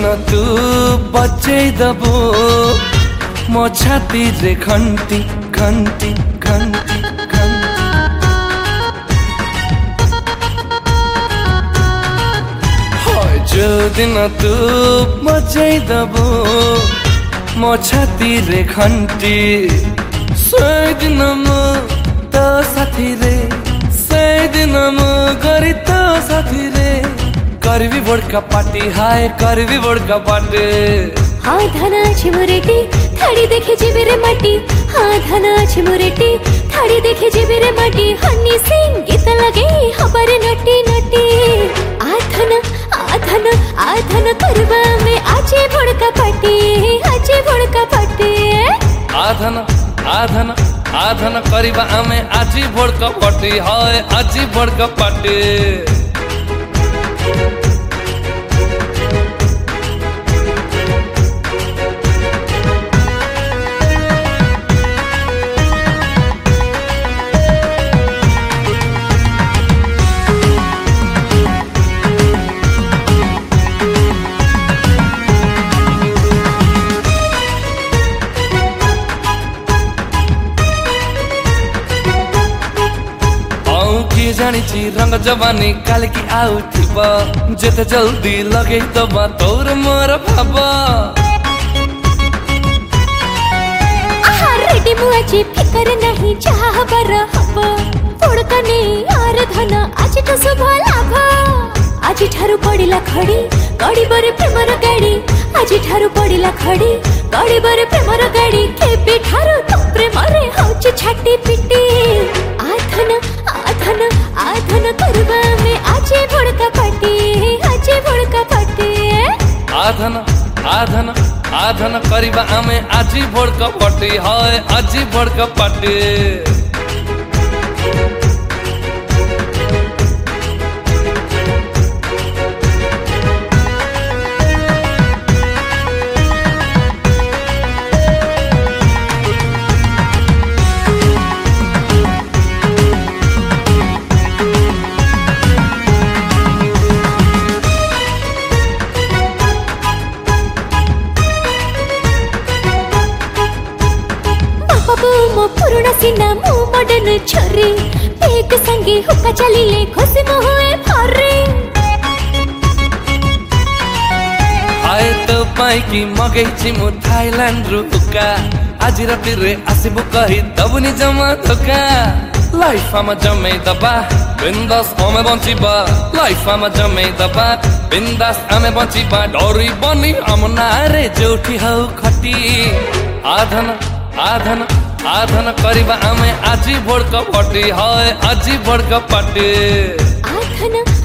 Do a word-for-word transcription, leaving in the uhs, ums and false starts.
दिन तू बचै दबो मो छाती रे घंटी घंटी घंटी घंटी हाय जो दिन तू बचै दबो मो छाती रे घंटी सै दिन म तो साथी रे सै दिन म गरी तो साथी रे करवी बड़का पार्टी हाय करवी बड़का पार्टी हाँ धना छिमुरेटी थाड़ी देखे जीवे रे माटी हाँ धना छिमुरेटी थाड़ी देखे जीवे रे माटी हनी सिंह गीत लगे हमारे नटी नटी आधन आधन आधन करवा में आजे बड़का पार्टी आजे बड़का पार्टी आधन आधन आधन करवा में आजी बड़का पार्टी हाय आजी बड़का पार्टी जानी रंग जवानी काल की आउथिबा जेते जल्दी लगे तबा तोर मोर भाबा आहा रेडी मुआजी फिकर नहीं चाह बर हबो फुड़कने यार धन आज तो शुभ लाभ आज ठारू पड़िला खड़ी गड़ी बरे प्रेमर गाड़ी आज ठारू पड़िला खड़ी गड़ी बरे प्रेमर गाड़ी केबे ठारू तो प्रेमरे होची छाटी पिटी आधन आधन आधन करवा में आजे बड़का पार्टी आजे बड़का पार्टी आधन आधन आधन करवा में आजी बड़का पार्टी हाय आजी बड़का पार्टी मो पुरुना सीना मो मॉडर्न छोरी एक संगे हुक्का चलीले खुशी मो हुए फरे आए तो पाई की मगै छि मो थाईलैंड रु हुक्का आज राति रे आसिबो कहि दबुनी जमा धोका लाइफ आमा जमै दबा बिंदास आमे बंचिबा लाइफ आमा जमै दबा बिंदास आमे बंचिबा डोरी बनी हमना रे जोठी हौ खटी आधन आधन आधन करवा में आजी बड़का पार्टी हाय आजी बड़का पार्टी आधन